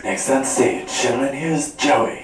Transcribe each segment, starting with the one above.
Next on stage, gentlemen, here's Joey.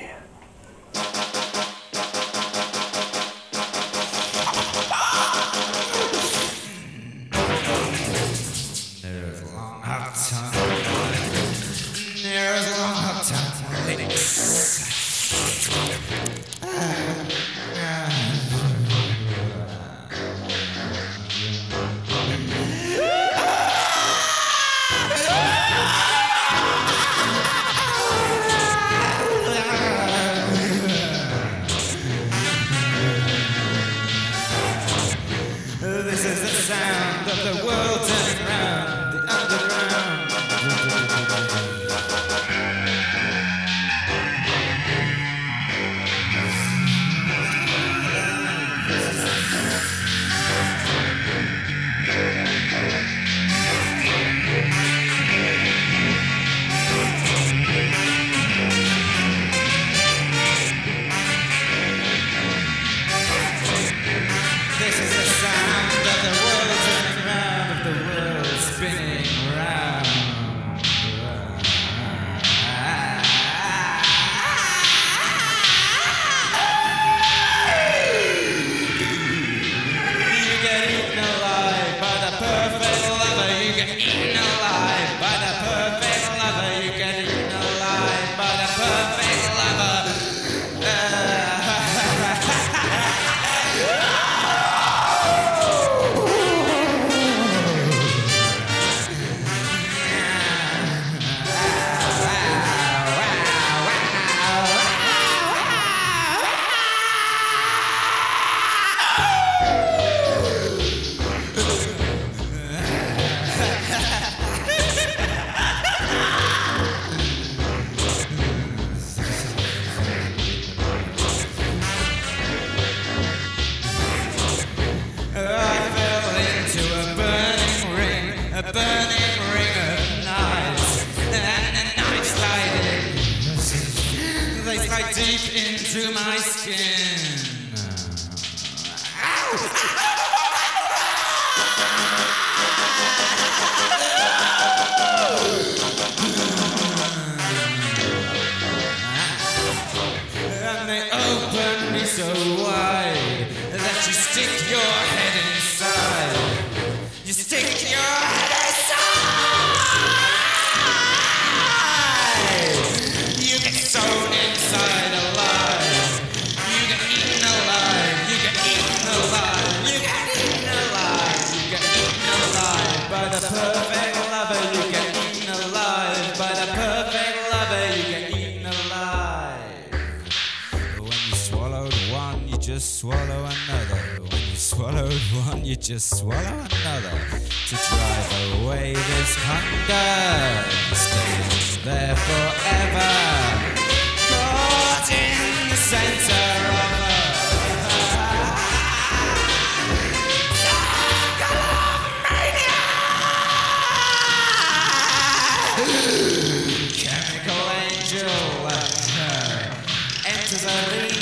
This is the sound of the world turning round, the underground. This is the sound of the world turning round, of the world spinning round. You get eaten alive by the perfect lover. You get eaten alive by the perfect lover. You get eaten alive by the perfect lover. A burning ring of knives, and the knives sliding. They slide deep into my skin. And they open me so wide that you stick your head inside. You stick your head inside. You get sewn inside alive. You get eaten alive. You get eaten alive. You get eaten alive. You get eaten alive by the perfect lover. You get eaten alive by the perfect lover. You get eaten alive. When you swallowed one, you just swallow another. When you swallowed one, you just swallow another. To drive away this hunger, stay there forever, caught in the center of a chemical angel enters a